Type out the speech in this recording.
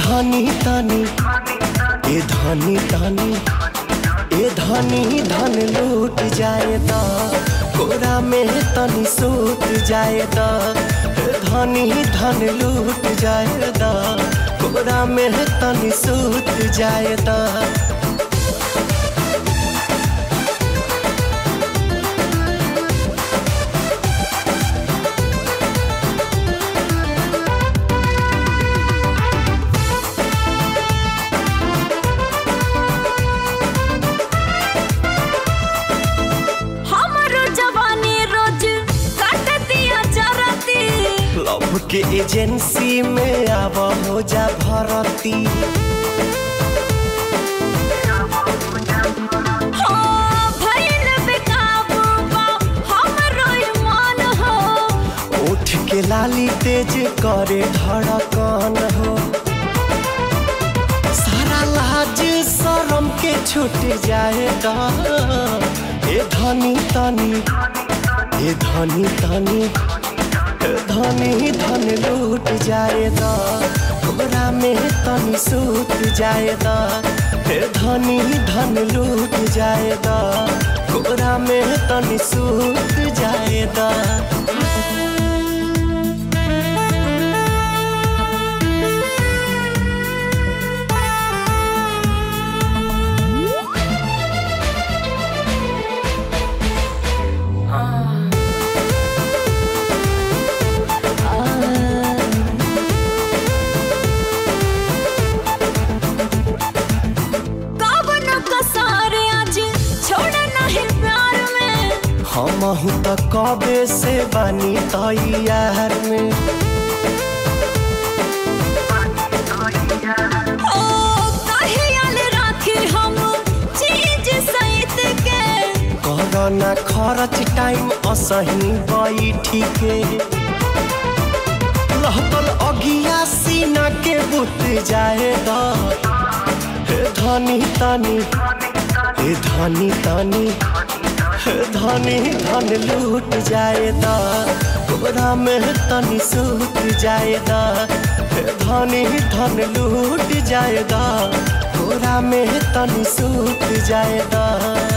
धनी तनी ए धनी तनी ए धनी धन लूट जाए दा कोरा में तनी सूत जाए दा धनी धन लूट जाए दा कोरा में तनी सूत जाए दा लव के एजेंसी में आव हो जा भरती उठ के लाली तेज करे धड़कन हो सारा लाज शरम के छूट जाए दा ए धनी तनी ए धनी तनी धनी धन लूट जाए दा कोरा में तनी सूत जाए दा धनी धन लूट जाए दा कोरा में तनी सूत जाए दा हमहू त कबे से बानी तैयार में करना खर्च टाइम असही बैठी के लहतल अगिया सीना के बुत जाए दा धनी तनी ए धनी तनी धनी धन लूट जाए दा कोरा में तनी सूत जाए दा धनी धन लूट जाए दा कोरा में तनी सूत जाए दा।